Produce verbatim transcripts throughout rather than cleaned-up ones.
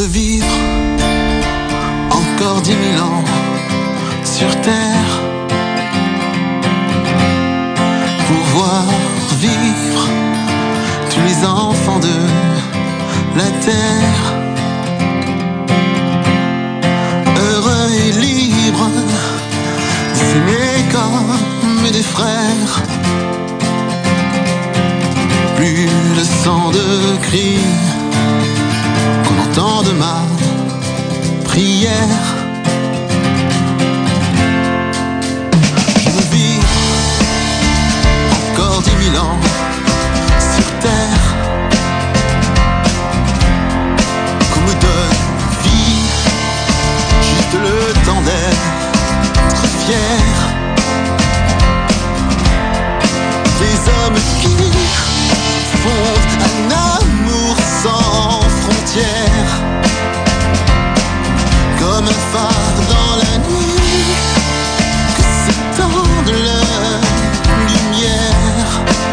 veux vivre encore dix mille ans sur terre pour voir vivre tous les enfants de la terre, heureux et libres, s'aimer comme des frères. Plus le sang de cri qu'on entend de ma prière. Je veux vivre encore dix mille ans sur terre, qu'on me donne vie, juste le temps d'être fier. Des hommes qui font un amour sans frontières, comme un phare dans la nuit, que s'étendent leur lumière.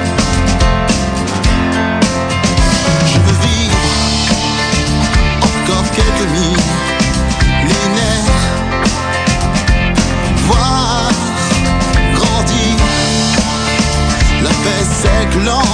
Je veux vivre encore quelques millénaires, voir grandir la paix, c'est que l'on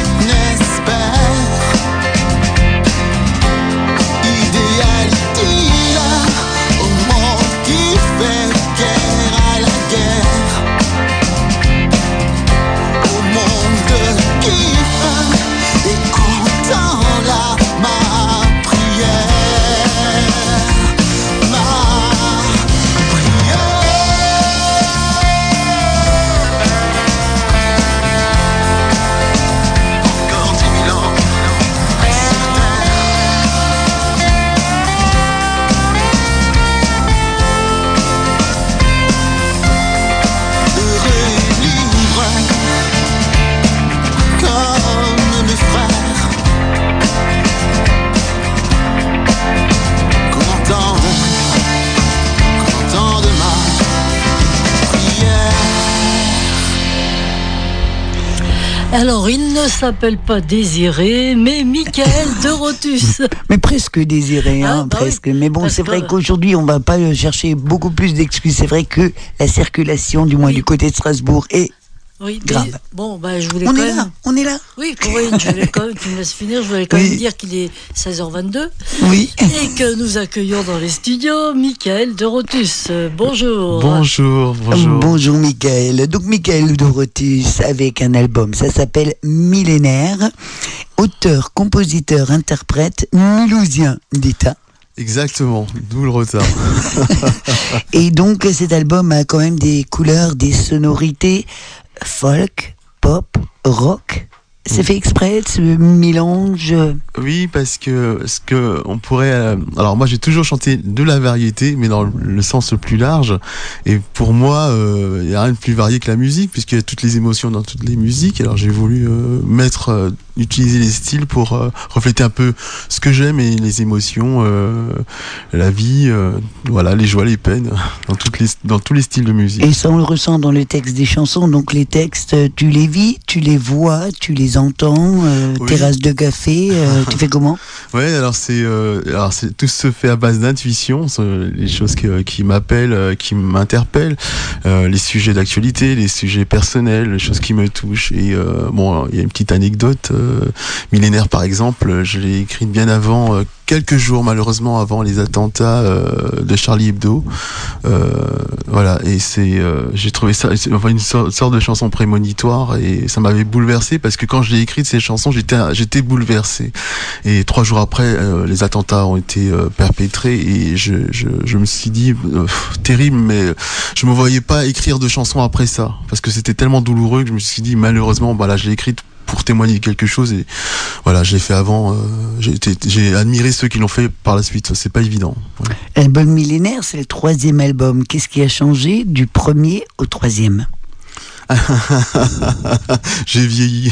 Alors, il ne s'appelle pas Désiré, mais Michael de Rotus. Mais presque Désiré, hein, ah, bah presque. Oui, mais bon, c'est vrai qu'aujourd'hui, on va pas chercher beaucoup plus d'excuses. C'est vrai que la circulation, du moins oui. du côté de Strasbourg, est oui, grave. Mais, bon, bah, je voulais on quand est même... là, on est là. Oui, oui, je voulais quand même, tu me laisses finir, je voulais quand oui. même dire qu'il est seize heures vingt-deux. Oui. Et que nous accueillons dans les studios Michael de Rotus. Bonjour. Bonjour, bonjour. Bonjour Michael. Donc Michael de Rotus avec un album, ça s'appelle Millénaire. Auteur, compositeur, interprète, mulhousien d'État. Exactement, d'où le retard. Et donc cet album a quand même des couleurs, des sonorités folk, pop, rock. C'est fait exprès de ce mélange? Oui, parce que ce que on pourrait. Euh, alors moi, j'ai toujours chanté de la variété, mais dans le, le sens le plus large. Et pour moi, il euh, n'y a rien de plus varié que la musique, puisqu'il y a toutes les émotions dans toutes les musiques. Alors j'ai voulu euh, mettre, euh, utiliser les styles pour euh, refléter un peu ce que j'aime et les émotions, euh, la vie, euh, voilà, les joies, les peines, dans toutes les, dans tous les styles de musique. Et ça, on le ressent dans le texte des chansons. Donc les textes, tu les vis, tu les vois, tu les entends, euh, oui. Terrasse de café, euh, tu fais comment? Ouais, alors c'est, euh, alors c'est tout se fait à base d'intuition, les choses qui, qui m'appellent, qui m'interpellent, euh, les sujets d'actualité, les sujets personnels, les choses qui me touchent. Et euh, bon, il y a une petite anecdote. Euh, Millénaire, par exemple, je l'ai écrite bien avant. Euh, quelques jours malheureusement avant les attentats euh, de Charlie Hebdo, euh, voilà, et c'est, euh, j'ai trouvé ça, c'est, enfin, une sorte, sorte de chanson prémonitoire, et ça m'avait bouleversé parce que quand je l'ai écrite ces chansons, j'étais, j'étais bouleversé. Et trois jours après, euh, les attentats ont été euh, perpétrés, et je, je, je me suis dit, euh, pff, terrible, mais je me voyais pas écrire de chansons après ça, parce que c'était tellement douloureux que je me suis dit, malheureusement, bah là, je l'ai écrite pour témoigner quelque chose, et voilà, je l'ai fait avant, euh, j'ai, été, j'ai admiré ceux qui l'ont fait par la suite, c'est pas évident. Ouais. L'album Millénaire, c'est le troisième album. Qu'est-ce qui a changé du premier au troisième ? J'ai vieilli.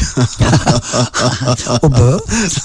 Oh bah.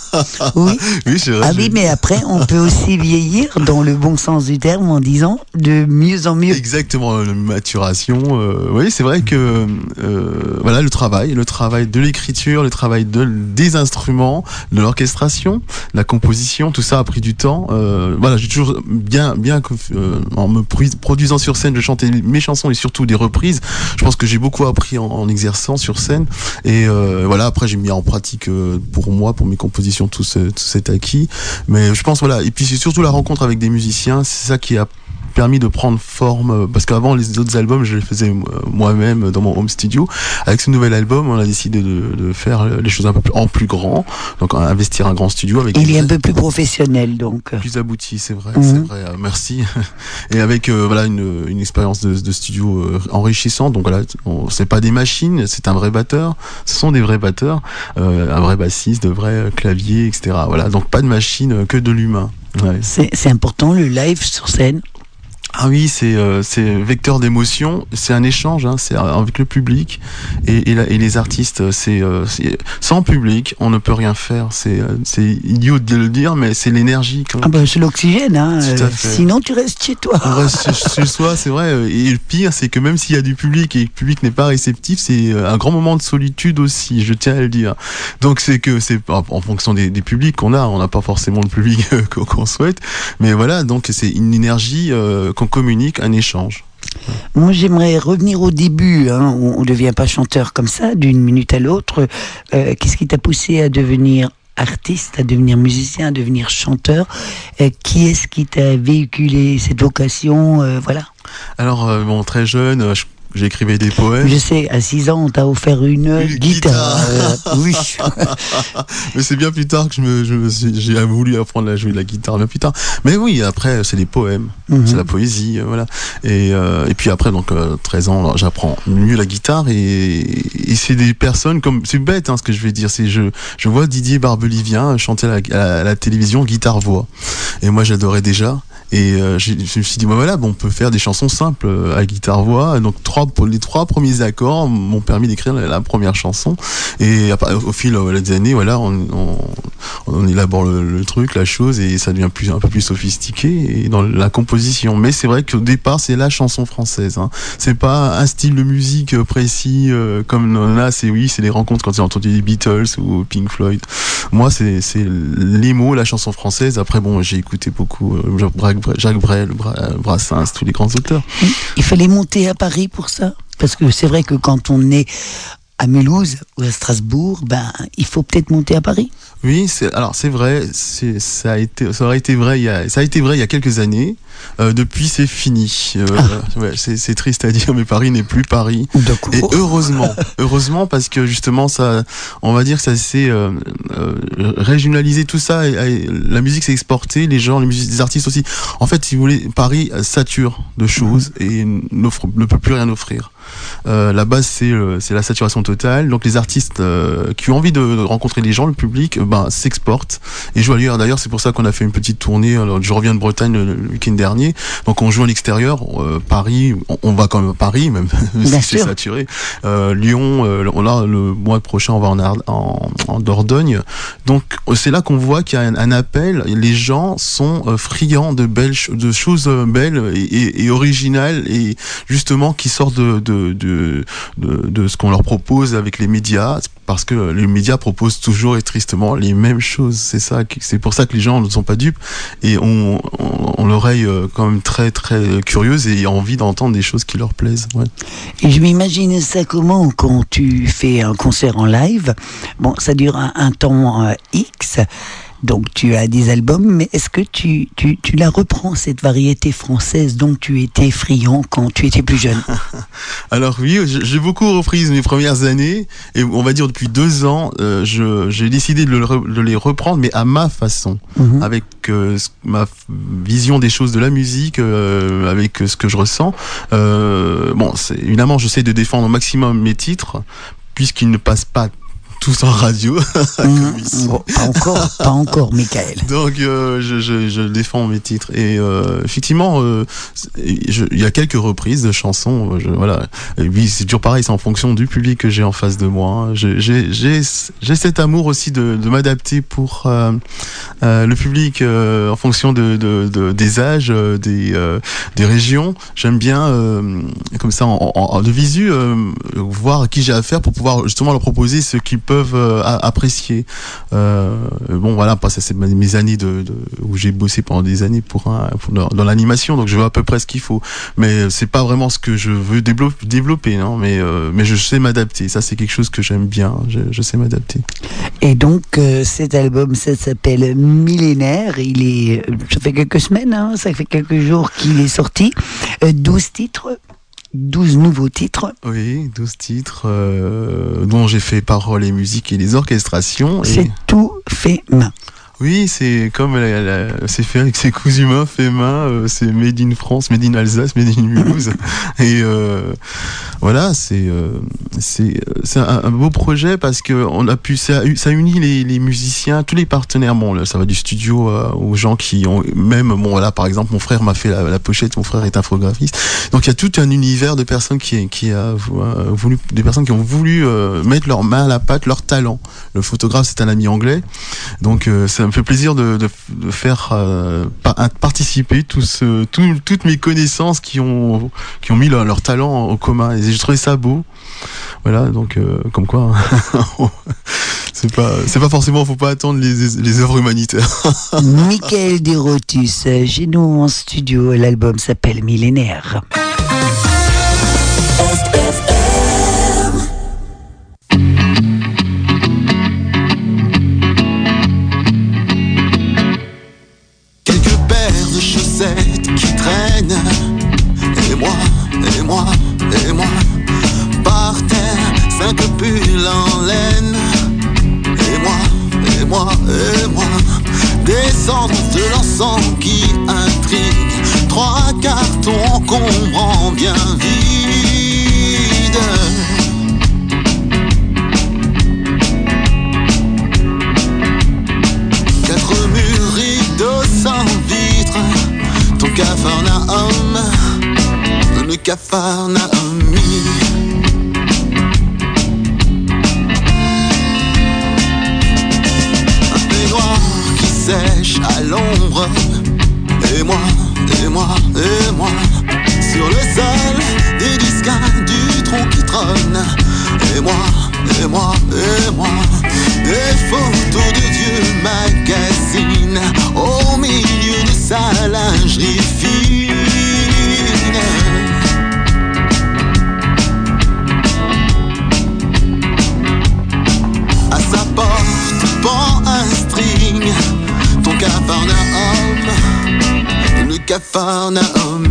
Oui. Oui, c'est vrai. Ah j'ai- oui, mais après, on peut aussi vieillir dans le bon sens du terme en disant de mieux en mieux. Exactement, la maturation. Euh, oui, c'est vrai que euh, voilà le travail, le travail de l'écriture, le travail de, des instruments, de l'orchestration, la composition, tout ça a pris du temps. Euh, voilà, j'ai toujours bien, bien euh, en me pr- produisant sur scène, je chantais mes chansons et surtout des reprises. Je pense que j'ai beaucoup appris en, en exerçant sur scène. Et euh, voilà, après j'ai mis en pratique euh, pour moi, pour mes compositions, tout, ce, tout cet acquis. Mais je pense voilà, et puis c'est surtout la rencontre avec des musiciens, c'est ça qui a permis de prendre forme, parce qu'avant les autres albums je les faisais moi-même dans mon home studio. Avec ce nouvel album on a décidé de, de faire les choses un peu plus, en plus grand, donc investir un grand studio avec Il est un peu plus professionnel donc. plus abouti, c'est vrai, Mmh. c'est vrai, euh, merci. Et avec euh, voilà une, une expérience de, de studio euh, enrichissante. Donc voilà, on, c'est pas des machines, c'est un vrai batteur. Ce sont des vrais batteurs, euh, un vrai bassiste, de vrais claviers, et cetera. Voilà, donc pas de machine, euh, que de l'humain. Ouais. C'est, c'est important le live sur scène. Ah oui, c'est euh, c'est vecteur d'émotion, c'est un échange, hein, c'est avec le public et, et, la, et les artistes. C'est, euh, c'est sans public, on ne peut rien faire. C'est euh, c'est idiot de le dire, mais c'est l'énergie. Quand Ah bah c'est l'oxygène, hein. Tout à euh, fait. Sinon tu restes chez toi. on reste chez- chez soi, c'est vrai. Et le pire, c'est que même s'il y a du public et que le public n'est pas réceptif, c'est un grand moment de solitude aussi. Je tiens à le dire. Donc c'est que c'est en, en fonction des, des publics qu'on a, on n'a pas forcément le public euh, qu'on qu'on souhaite, mais voilà. Donc c'est une énergie euh, qu'on communique, un échange. Moi, j'aimerais revenir au début. Hein. On ne devient pas chanteur comme ça, d'une minute à l'autre. Euh, qu'est-ce qui t'a poussé à devenir artiste, à devenir musicien, à devenir chanteur? Euh, qui est-ce qui t'a véhiculé cette vocation? euh, Voilà. Alors, euh, bon, très jeune, euh, je- j'écrivais des poèmes. Je sais, à six ans, on t'a offert une, Une guitare. guitare. Euh, oui. Mais c'est bien plus tard que je me, je me suis- j'ai voulu apprendre à jouer de la guitare, bien plus tard. Mais oui, après, c'est des poèmes, Mhm. c'est la poésie, euh, voilà. Et, euh, et puis après, donc, euh, treize ans, alors, j'apprends mieux la guitare et, et c'est des personnes comme, c'est bête, hein, ce que je vais dire, c'est je, je vois Didier Barbelivien chanter à la, à la télévision guitare-voix. Et moi, j'adorais déjà. Et euh, j'ai- je me suis dit, bah voilà, bon, on peut faire des chansons simples euh, à guitare-voix. Donc trois, les trois premiers accords m'ont permis d'écrire la, la première chanson. Et après, au fil euh, des années, voilà, on, on, on élabore le, le truc, la chose, et ça devient plus, un peu plus sophistiqué et dans la composition. Mais c'est vrai qu'au départ, c'est la chanson française. Hein. C'est pas un style de musique euh, précis euh, comme là. C'est oui, c'est les rencontres quand j'ai entendu les Beatles ou Pink Floyd. Moi, c'est c'est les mots, la chanson française. Après, bon, j'ai écouté beaucoup euh, Jacques Jacques Brel, Bra- Brassens, tous les grands auteurs. Il fallait monter à Paris pour ça? Parce que c'est vrai que quand on est à Mulhouse ou à Strasbourg, ben, il faut peut-être monter à Paris. Oui, c'est, alors c'est vrai, c'est, ça a été, ça aurait été vrai il y a, ça a été vrai il y a quelques années. Euh, depuis, c'est fini. Euh, Ah. ouais, c'est, c'est triste à dire, mais Paris n'est plus Paris. D'accord. Et heureusement, heureusement parce que justement, ça, on va dire que ça s'est euh, euh, régionalisé tout ça. Et, et la musique s'est exportée, les gens, les, musiques, les artistes aussi. En fait, si vous voulez, Paris sature de choses et n'offre, ne peut plus rien offrir. Euh, la base, c'est, euh, c'est la saturation totale. Donc les artistes euh, qui ont envie de, de rencontrer les gens, le public, euh, ben, s'exportent et jouent ailleurs. D'ailleurs, c'est pour ça qu'on a fait une petite tournée. Alors, je reviens de Bretagne le, le week-end dernier, donc on joue à l'extérieur. Euh, Paris, on, on va quand même à Paris, même si Bien c'est sûr. saturé. Euh, Lyon, euh, là, le mois prochain, on va en, Ar- en, en Dordogne. Donc c'est là qu'on voit qu'il y a un, un appel. Les gens sont euh, friands de belles, ch- de choses euh, belles et, et, et originales et justement qui sortent de de, de, de, de ce qu'on leur propose avec les médias, parce que les médias proposent toujours et tristement les mêmes choses. C'est ça, qui- c'est pour ça que les gens ne sont pas dupes et ont, ont, ont l'oreille euh, quand même très très curieuse et ont envie d'entendre des choses qui leur plaisent. Ouais. Et je m'imagine ça comment quand tu fais un concert en live. Bon, ça dure un, un temps euh, X, donc tu as des albums, mais est-ce que tu, tu, tu la reprends, cette variété française dont tu étais friand quand tu étais plus jeune? Alors oui, j'ai beaucoup repris mes premières années et on va dire depuis deux ans, euh, je, j'ai décidé de, le, de les reprendre, mais à ma façon, Mhm. avec euh, ce- ma f- vision des choses de la musique, euh, avec ce que je ressens. Euh, bon, c'est, évidemment, j'essaie de défendre au maximum mes titres, puisqu'ils ne passent pas tous en radio. Mmh, bon, pas encore, pas encore, Michael. Donc euh, je, je, je défends mes titres et euh, effectivement euh, il y a quelques reprises de chansons. Je, voilà, et puis c'est toujours pareil, c'est en fonction du public que j'ai en face de moi. J'ai j'ai j'ai, j'ai cet amour aussi de, de m'adapter pour euh, euh, le public euh, en fonction de, de, de des âges, euh, des euh, des régions. J'aime bien euh, comme ça en, en de visu euh, voir à qui j'ai affaire pour pouvoir justement leur proposer ce qu'ils peuvent euh, apprécier. Euh, bon voilà, pas ça c'est mes années de, de où j'ai bossé pendant des années pour, un, pour dans, dans l'animation, donc je vois à peu près ce qu'il faut. Mais c'est pas vraiment ce que je veux développer, développer non. Mais euh, mais je sais m'adapter. Ça c'est quelque chose que j'aime bien. Je, je sais m'adapter. Et donc euh, cet album, ça s'appelle Millénaire. Il est, ça fait quelques semaines, hein, ça fait quelques jours qu'il est sorti. Euh, douze titres. douze nouveaux titres. Oui, douze titres euh, dont j'ai fait paroles et musique et les orchestrations. C'est et... tout fait main. Oui, c'est comme la, la, c'est fait avec ses coups humains, fait main, euh, c'est made in France, made in Alsace, made in Mulhouse. Et euh, voilà, c'est euh, c'est c'est un, un beau projet parce que on a pu ça, ça unit les, les musiciens, tous les partenaires. Bon, là, ça va du studio euh, aux gens qui ont même bon voilà, par exemple, mon frère m'a fait la, la pochette, mon frère est infographiste. Donc il y a tout un univers de personnes qui qui a voulu, des personnes qui ont voulu euh, mettre leur main à la pâte, leur talent. Le photographe, c'est un ami anglais, donc euh, ça me fait plaisir de, de, de faire euh, participer tous, euh, tout, toutes mes connaissances qui ont, qui ont mis leur, leur talent en commun. Et j'ai trouvé ça beau. Voilà, donc euh, comme quoi, hein, c'est pas, c'est pas forcément, faut pas attendre les, les œuvres humanitaires. Michael Desrotus, chez nous en studio, l'album s'appelle Millénaire. Qui traîne, et moi, et moi, et moi, par terre, cinq pulls en laine, et moi, et moi, et moi, descendre de l'encens qui intrigue, trois cartons encombrants bien vides. Quatre murs rideaux sans vitre, ton Capharnaüm, le Capharnaüm. Un peignoir qui sèche à l'ombre, et moi, et moi, et moi, sur le sol des disques du tronc qui trône, et moi, et moi, et moi, des photos de Dieu magazine au milieu de sa lingerie fine. À sa porte pend un string, ton Capharnaüm, le Capharnaüm.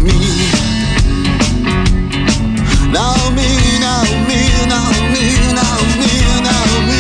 Naomi, Naomi, Naomi, Naomi, Naomi.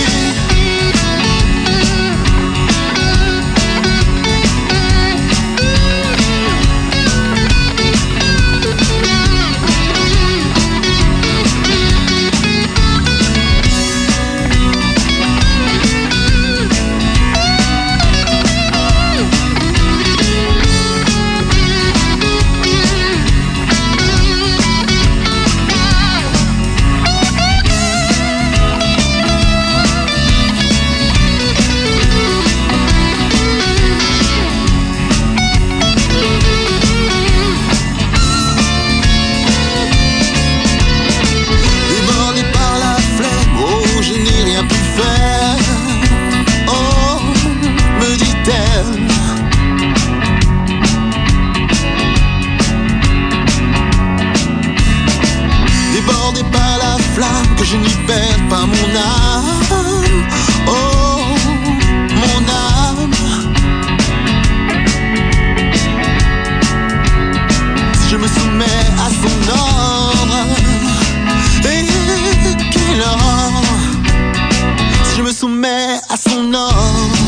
Que je n'y perds pas mon âme, oh, mon âme. Si je me soumets à son ordre, et quel ordre? Si je me soumets à son ordre,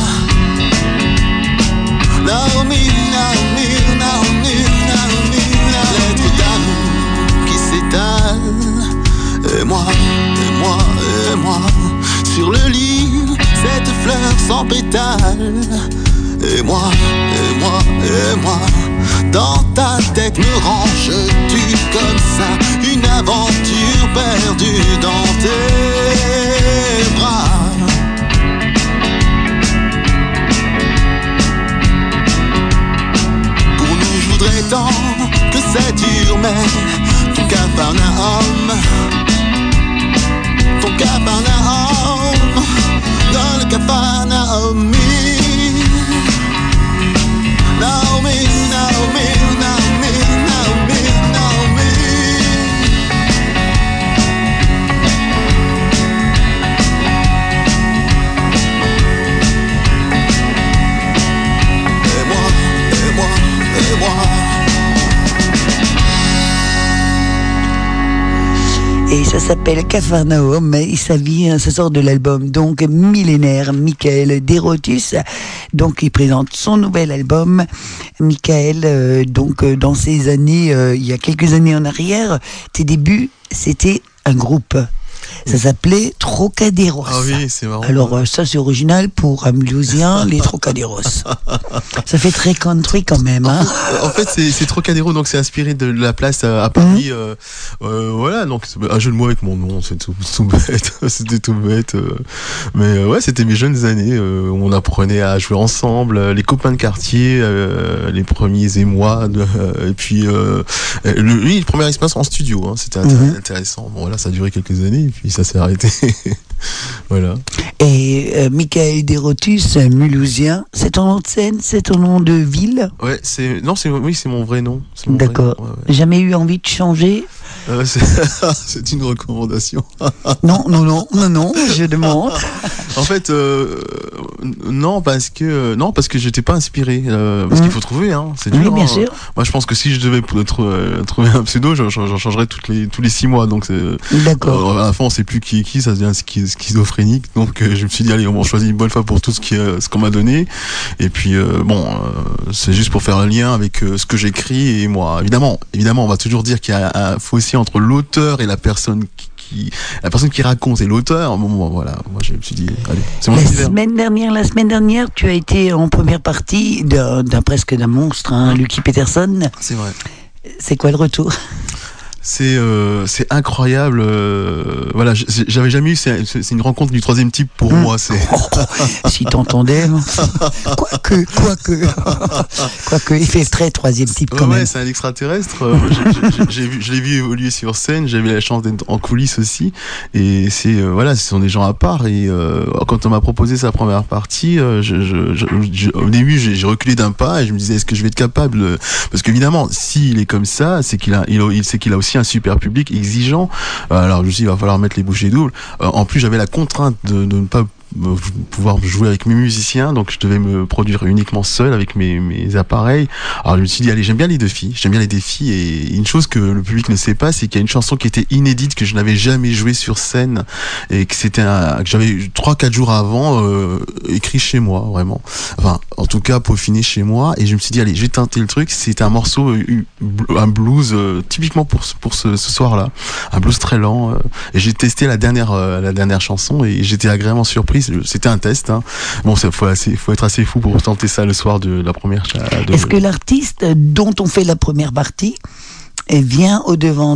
Naomi, Naomi, Naomi, Naomi, lettre d'amour qui s'étale. Et moi, et moi, et moi, sans pétales. Et moi, et moi, et moi, dans ta tête me ranges-tu comme ça une aventure perdue dans tes bras. Pour nous je voudrais tant que ça dure, mais ton Capharnaüm, ton Capharnaüm, dans le Capharnaüm. Naomi, Naomi, Naomi, Naomi, Naomi. Et moi, et moi, et moi. Et ça s'appelle Capharnaüm, et ça vient, ça sort de l'album donc Millénaire, Michael Derotus. Donc il présente son nouvel album. Michael, euh, donc euh, dans ces années, euh, il y a quelques années en arrière, tes débuts, c'était un groupe. Ça s'appelait Trocaderos. Ah oui, c'est marrant. Alors euh, ça c'est original pour un Mulhousien, les Trocaderos. Ça fait très country quand même. Hein. En fait, c'est, c'est Trocadéro, donc c'est inspiré de la place à, à Paris. Mmh. Euh, euh, voilà, donc un jeu de mots avec mon nom, c'est tout, tout bête. C'était tout bête. Euh, mais euh, ouais, c'était mes jeunes années euh, où on apprenait à jouer ensemble, euh, les copains de quartier, euh, les premiers émois. De, euh, et puis, euh, le, oui, première expérience en studio, hein, c'était mmh. intéressant. Bon, voilà, ça a duré quelques années, et puis ça s'est arrêté. Voilà. Et euh, Michael Derotus, Mulhousien, c'est ton nom de scène, c'est ton nom de ville? Ouais, c'est non, c'est oui, c'est mon vrai nom. C'est mon D'accord. Vrai nom. Ouais, ouais. Jamais eu envie de changer? Euh, c'est, c'est une recommandation. Non, non, non, non, non, je demande. En fait, euh, non, parce que non, parce que j'étais pas inspiré. Euh, parce mmh. qu'il faut trouver, hein. C'est dur. Oui, bien hein. sûr. Moi, je pense que si je devais trouver, trouver un pseudo, j'en, j'en changerais toutes les tous les six mois. Donc, c'est, d'accord. Euh, à la fin, on sait plus qui est qui, ça devient schizophrénique. Donc, euh, je me suis dit, allez, on choisit une bonne fois pour tout ce qui, euh, ce qu'on m'a donné. Et puis, euh, bon, euh, c'est juste pour faire un lien avec euh, ce que j'écris et moi. Évidemment, évidemment, on va toujours dire qu'il y a un fossé entre l'auteur et la personne qui, qui la personne qui raconte et l'auteur. Bon, bon, voilà, moi je me suis dit, allez, c'est mon la univers. semaine dernière, la semaine dernière, tu as été en première partie d'un, d'un presque d'un monstre, hein, Lucky Peterson. C'est vrai. C'est quoi le retour? C'est euh, c'est incroyable. Euh, voilà, j'avais jamais eu. C'est, c'est une rencontre du troisième type pour mmh. moi. C'est oh, si t'entendais, quoique, quoique, quoique, il fait très troisième type quand ouais, même. Ouais, c'est un extraterrestre. j'ai, j'ai, j'ai vu, je l'ai vu évoluer sur scène. J'avais la chance d'être en coulisses aussi. Et c'est euh, voilà, ce sont des gens à part. Et euh, quand on m'a proposé sa première partie, euh, je, je, je, je, au début, j'ai, j'ai reculé d'un pas et je me disais, est-ce que je vais être capable? Parce qu'évidemment, s'il est comme ça, c'est qu'il a, il, il c'est qu'il a aussi un super public exigeant. Alors je me suis dit, il va falloir mettre les bouchées doubles. Euh, en plus, j'avais la contrainte de, de ne pas pouvoir jouer avec mes musiciens, donc je devais me produire uniquement seul avec mes, mes appareils. Alors je me suis dit, allez, j'aime bien les défis, j'aime bien les défis, et une chose que le public ne sait pas, c'est qu'il y a une chanson qui était inédite, que je n'avais jamais jouée sur scène, et que c'était un, que j'avais trois quatre jours avant euh, écrit chez moi, vraiment. Enfin, en tout cas peaufiné chez moi, et je me suis dit, allez, j'ai teinté le truc. C'était un morceau, un blues euh, typiquement pour pour ce, ce soir-là, un blues très lent, euh, et j'ai testé la dernière euh, la dernière chanson, et j'étais agréablement surpris. C'était un test, hein. Bon, il faut, faut être assez fou pour tenter ça le soir de la première. De... Est-ce que l'artiste dont on fait la première partie vient au devant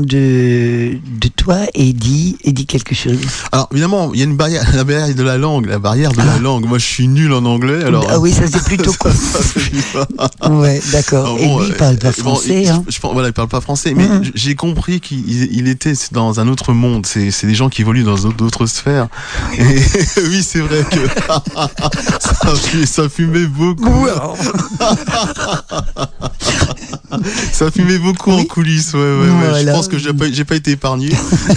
de de toi et dit et dit quelque chose? Alors évidemment, il y a une barrière, la barrière de la langue, la barrière de ah. la langue. Moi, je suis nul en anglais, alors. Ah oui, ça c'est plutôt quoi. Ouais, d'accord. Alors, bon, et lui, il parle pas français. Bon, hein. je, je, voilà, il parle pas français, mais mm-hmm. j'ai compris qu'il il était dans un autre monde. C'est, c'est des gens qui évoluent dans d'autres sphères. Et oui, c'est vrai que ça, ça fumait beaucoup. Ça fumait beaucoup oui. en coulisses. Ouais, ouais, ouais. Voilà. Je pense que j'ai pas, j'ai pas été épargné.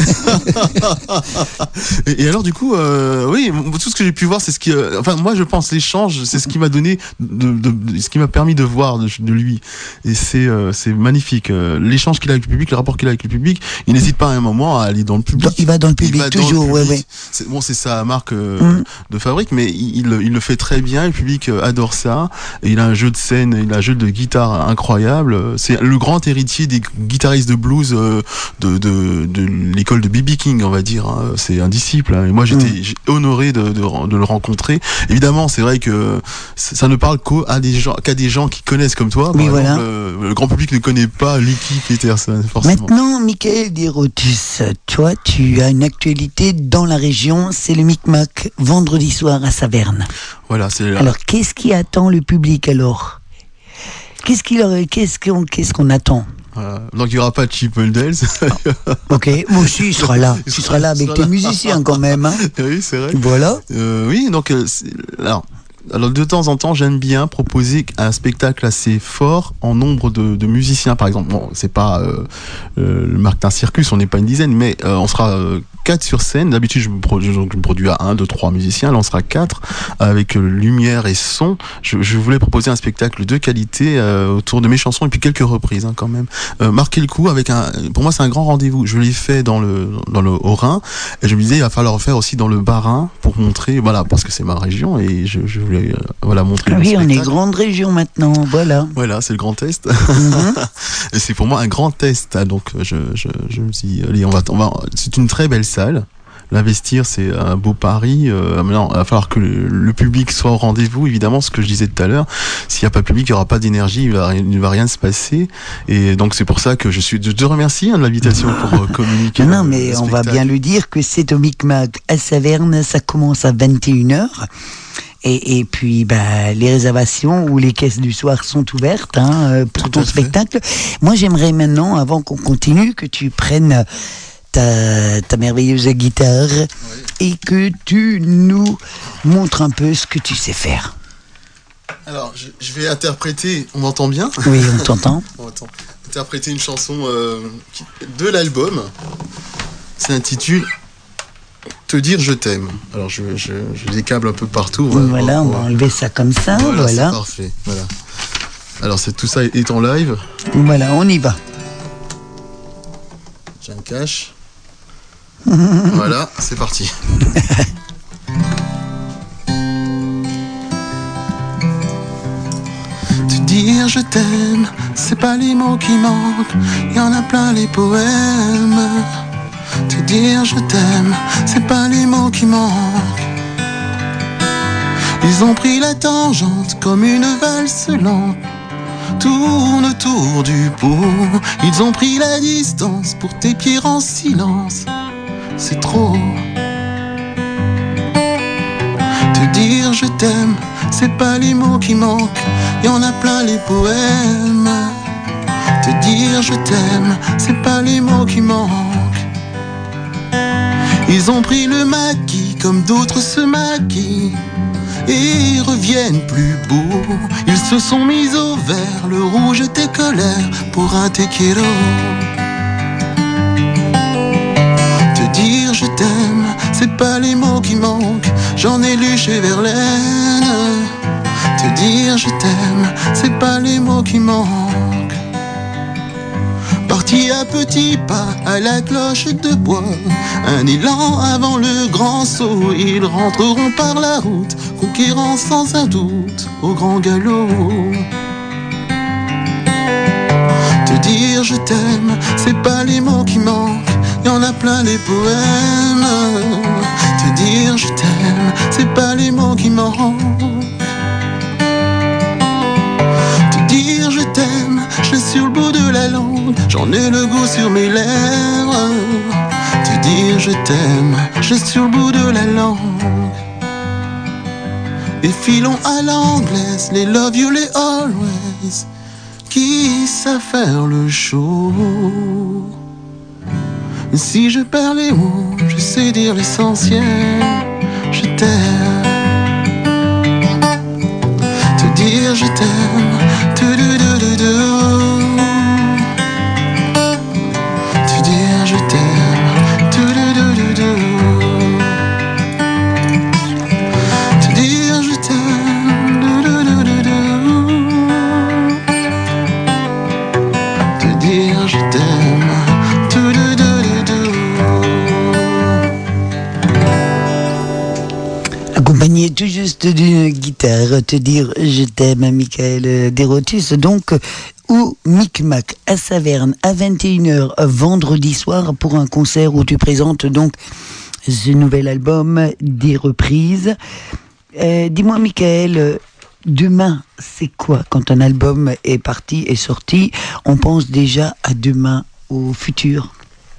et, et alors, du coup, euh, oui, tout ce que j'ai pu voir, c'est ce qui, euh, enfin, moi, je pense, l'échange, c'est ce qui m'a donné, de, de, de, ce qui m'a permis de voir de, de lui. Et c'est, euh, c'est magnifique. Euh, l'échange qu'il a avec le public, le rapport qu'il a avec le public, il n'hésite pas à un moment à aller dans le public. Il va dans le public, toujours, le public. Ouais, ouais. C'est, bon, c'est sa marque euh, mm. de fabrique, mais il, il le fait très bien. Le public adore ça. Et il a un jeu de scène, il a un jeu de guitare incroyable. euh, c'est le grand héritier des guitaristes de blues euh, de, de, de l'école de B B King, on va dire. Hein. C'est un disciple. Hein. Et moi, j'étais mmh. honoré de, de, de le rencontrer. Évidemment, c'est vrai que ça ne parle qu'à des gens, qu'à des gens qui connaissent comme toi. Oui, Par voilà. exemple, le, le grand public ne connaît pas Lucky Peterson, forcément. Maintenant, Michael Dirotus, toi, tu as une actualité dans la région. C'est le Micmac vendredi soir à Saverne. Voilà, c'est. Alors, qu'est-ce qui attend le public alors ? Qu'est-ce qu'il aurait, qu'est-ce qu'on, qu'est-ce qu'on attend ? Voilà. Donc il n'y aura pas de Chip Muldels. Ok, moi aussi il sera là. Tu seras là avec tes musiciens quand même. Hein. Oui, c'est vrai. Voilà. Euh, oui, donc euh, alors. Alors de temps en temps, j'aime bien proposer un spectacle assez fort en nombre de, de musiciens, par exemple. Bon, c'est pas euh, euh, le Martin Circus, on n'est pas une dizaine, mais euh, on sera euh, quatre sur scène. D'habitude, je me, produis, je me produis à un, deux, trois musiciens. Là, on sera quatre avec euh, lumière et son. Je, je voulais proposer un spectacle de qualité euh, autour de mes chansons et puis quelques reprises hein, quand même. Euh, marquer le coup avec un. Pour moi, c'est un grand rendez-vous. Je l'ai fait dans le dans le Haut-Rhin et je me disais, il va falloir le faire aussi dans le Bas-Rhin pour montrer, voilà, parce que c'est ma région et je, je voulais euh, voilà montrer. Ah oui, on est grande région maintenant, voilà. Voilà, c'est le Grand Est. Mm-hmm. Et c'est pour moi un grand test. Hein, donc je, je, je me dis, allez, on va, on va. C'est une très belle salle. L'investir, c'est un beau pari. Euh, maintenant, il va falloir que le, le public soit au rendez-vous. Évidemment, ce que je disais tout à l'heure, s'il n'y a pas de public, il n'y aura pas d'énergie, il, va, il ne va rien se passer. Et donc, c'est pour ça que je suis. Je te remercie hein, de l'invitation pour euh, communiquer. Non, le, mais le on va bien le dire que c'est au Micmac à Saverne. Ça commence à vingt et une heures. Et, et puis, bah, les réservations ou les caisses du soir sont ouvertes hein, pour Tout ton spectacle. Moi, j'aimerais maintenant, avant qu'on continue, que tu prennes ta, ta merveilleuse guitare oui. et que tu nous montres un peu ce que tu sais faire. Alors, je, je vais interpréter. On m'entend bien ? Oui, on t'entend. On entend. Interpréter une chanson euh, de l'album. Ça s'intitule Te dire je t'aime. Alors je, je, je décable un peu partout. On va, voilà, on va enlever ça comme ça. Voilà, voilà. C'est parfait. Voilà. Alors c'est, tout ça est en live. Voilà, on y va. J'ai un cache. Voilà, c'est parti. Te dire je t'aime, c'est pas les mots qui manquent, y en a plein les poèmes. Te dire je t'aime, c'est pas les mots qui manquent. Ils ont pris la tangente comme une valse lente, tourne autour du pot. Ils ont pris la distance pour t'écrire en silence. C'est trop. Te dire je t'aime, c'est pas les mots qui manquent, y en a plein les poèmes. Te dire je t'aime, c'est pas les mots qui manquent. Ils ont pris le maquis comme d'autres se maquillent et reviennent plus beaux. Ils se sont mis au vert, le rouge était colère pour un tequila. Te dire je t'aime, c'est pas les mots qui manquent, j'en ai lu chez Verlaine. Te dire je t'aime, c'est pas les mots qui manquent. Partis à petits pas à la cloche de bois, un élan avant le grand saut, ils rentreront par la route, conquérant sans un doute au grand galop. Te dire je t'aime, c'est pas les mots qui manquent, y en a plein les poèmes. Te dire je t'aime, c'est pas les mots qui manquent. Te dire je t'aime, je l'ai sur le bout de la langue, j'en ai le goût sur mes lèvres. Te dire je t'aime, je l'ai sur le bout de la langue. Et filons à l'anglaise, les love you, les always, qui savent faire le show. Si je perds les mots, je sais dire l'essentiel. Je t'aime. Te dire je t'aime. Te de de de de. Te dire je t'aime. Te de de de de. Te dire je t'aime. De de de de de. Te dire je t'aime. Te de de de de. Accompagné tout juste d'une guitare, te dire je t'aime, Michael Derotus, donc, ou Micmac à Saverne à vingt et une heures vendredi soir pour un concert où tu présentes donc ce nouvel album, des reprises. Euh, dis-moi, Michael, demain, c'est quoi quand un album est parti, est sorti? On pense déjà à demain, au futur.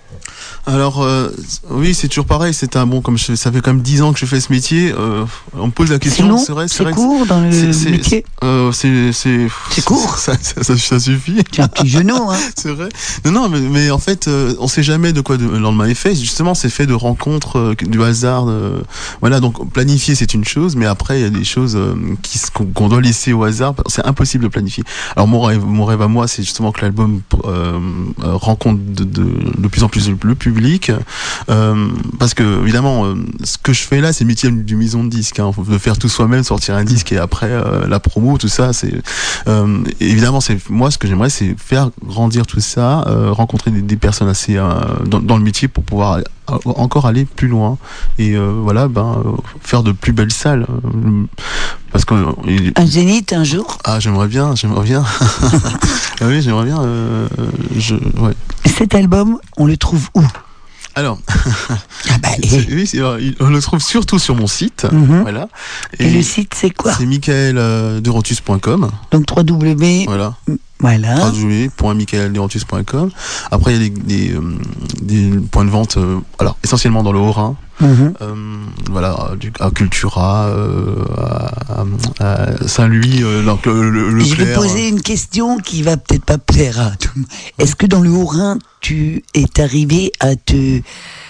Alors euh, oui, c'est toujours pareil. C'est un bon, comme je, ça fait quand même dix ans que je fais ce métier. Euh, on me pose la question. C'est long, c'est vrai, c'est, c'est vrai court dans le c'est, c'est, métier. Euh, c'est, c'est, c'est court. Ça, ça, ça, ça suffit. Tu as un petit genou, hein. C'est vrai. Non, non, mais, mais en fait, euh, on sait jamais de quoi de, le lendemain est fait. Justement, c'est fait de rencontres, euh, du hasard. De, voilà, donc planifier c'est une chose, mais après il y a des choses euh, qui qu'on, qu'on doit laisser au hasard. C'est impossible de planifier. Alors mon rêve, mon rêve à moi, c'est justement que l'album euh, rencontre de, de, de plus en plus le public. Euh, parce que évidemment euh, ce que je fais là c'est le métier du maison de disque, hein, de faire tout soi-même, sortir un disque et après euh, la promo, tout ça c'est euh, évidemment c'est moi ce que j'aimerais c'est faire grandir tout ça, euh, rencontrer des, des personnes assez euh, dans, dans le métier pour pouvoir aller, encore aller plus loin et euh, voilà ben euh, faire de plus belles salles euh, parce que euh, un zénith un jour. Ah j'aimerais bien j'aimerais bien ah oui j'aimerais bien euh, je ouais. Cet album on le trouve où? Alors, ah bah, c'est, oui, c'est, on le trouve surtout sur mon site. Mm-hmm. Voilà. Et, et le site, c'est quoi? C'est michael derotus point com. Donc trois W. Voilà. Voilà. trois W point michael derotus point com. Après, il y a des, des, euh, des points de vente, euh, alors essentiellement dans le Haut-Rhin. Mm-hmm. Euh, voilà, du, à Cultura, euh, à, à Saint-Louis, euh, donc le, le, le Je vais Clair. poser une question qui va peut-être pas plaire à tout le monde. Est-ce que dans le Haut-Rhin, tu es arrivé à te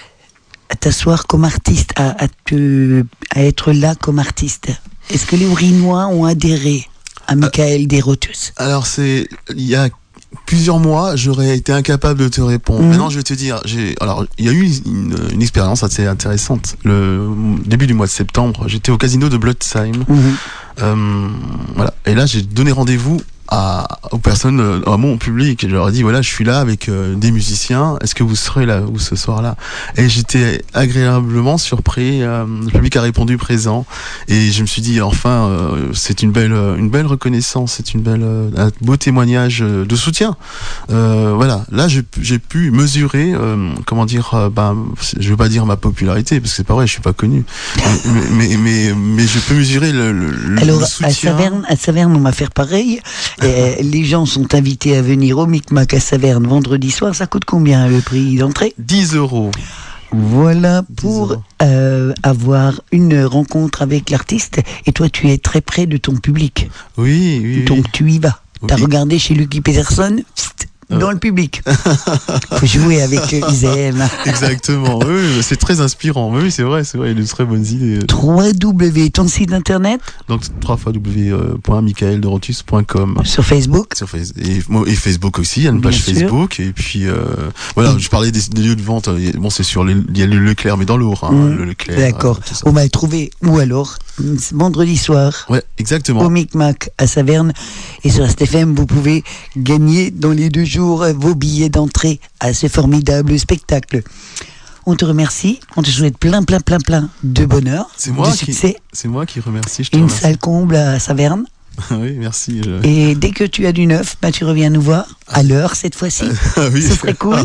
à t'asseoir comme artiste, à, à te à être là comme artiste? Est-ce que les Haut-Rhinois ont adhéré à Michael Derotus? Alors c'est il y a plusieurs mois, j'aurais été incapable de te répondre. Mmh. Maintenant, je vais te dire, j'ai, alors, il y a eu une, une expérience assez intéressante. Le début du mois de septembre, j'étais au casino de Blotzheim. Mmh. Euh, voilà. Et là, j'ai donné rendez-vous à, aux personnes, à mon public. Je leur ai dit, voilà, je suis là avec euh, des musiciens. Est-ce que vous serez là ou ce soir-là? Et j'étais agréablement surpris. Euh, le public a répondu présent. Et je me suis dit, enfin, euh, c'est une belle, une belle reconnaissance. C'est une belle, un beau témoignage de soutien. Euh, voilà. Là, j'ai, j'ai pu mesurer, euh, comment dire, euh, ben, je veux pas dire ma popularité parce que c'est pas vrai, je suis pas connu. mais, mais, mais, mais je peux mesurer le, le, Alors, le soutien. À Saverne, à Saverne, on va faire pareil. Et les gens sont invités à venir au Micmac à Saverne vendredi soir. Ça coûte combien le prix d'entrée? dix euros. Voilà pour euh, avoir une rencontre avec l'artiste. Et toi, tu es très près de ton public. Oui, oui. Donc oui. tu y vas. Oui. T'as regardé chez Lucky Peterson dans le public. Faut jouer avec I S M. Exactement. Oui, c'est très inspirant. Oui, c'est vrai, c'est vrai. Il y a de très bonnes idées. trois W, ton site internet? Donc w w w point michael derotus point com. Sur Facebook? Sur Facebook et, et Facebook aussi. Il y a une page Bien Facebook. Sûr. Et puis euh, voilà, mmh. je parlais des, des lieux de vente. Bon, c'est sur les, il y a le Leclerc, mais dans le Haut-Rhin. Mmh. Le Leclerc. D'accord. Euh, On va le trouver. Ou alors vendredi soir. Ouais, exactement. Au Micmac à Saverne. Et sur S T F M, vous pouvez gagner dans les deux jours vos billets d'entrée à ce formidable spectacle. On te remercie, on te souhaite plein, plein, plein, plein de bonheur, c'est moi de succès. Qui, c'est moi qui remercie. Je te Une remercie. salle comble à Saverne. Oui, merci. Je... Et dès que tu as du neuf, bah, tu reviens nous voir à l'heure cette fois-ci. Oui. Ce serait cool.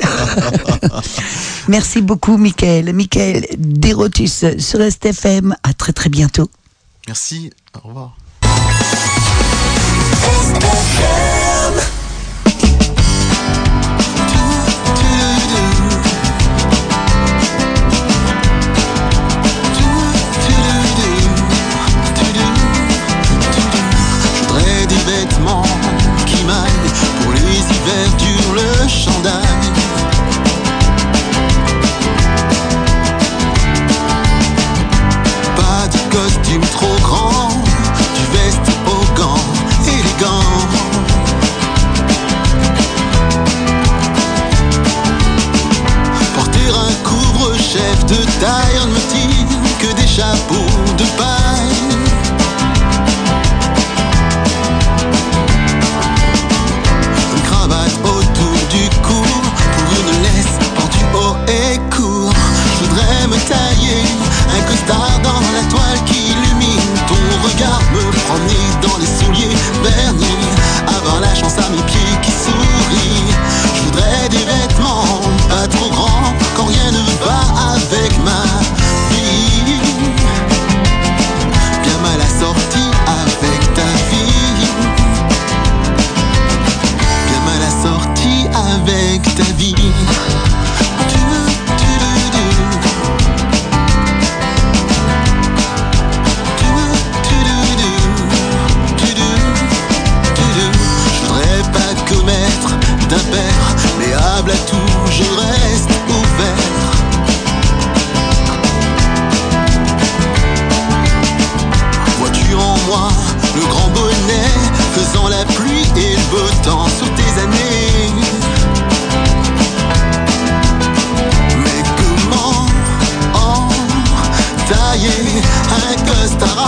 Merci beaucoup, Michael. Michael Derotus sur S T F M. À très, très bientôt. Merci. Au revoir. Qui m'aille pour les hivers durs, le chandail. Pas de costume trop grand, du veste aux gants, élégant. Porter un couvre-chef de taille, on ne me dit que des chapeaux de paille. Autour du cou, pour une laisse pendue haut et court. Je voudrais me tailler un costard dans la toile qui dans la pluie et le beau temps sur tes années. Mais comment entailler un costard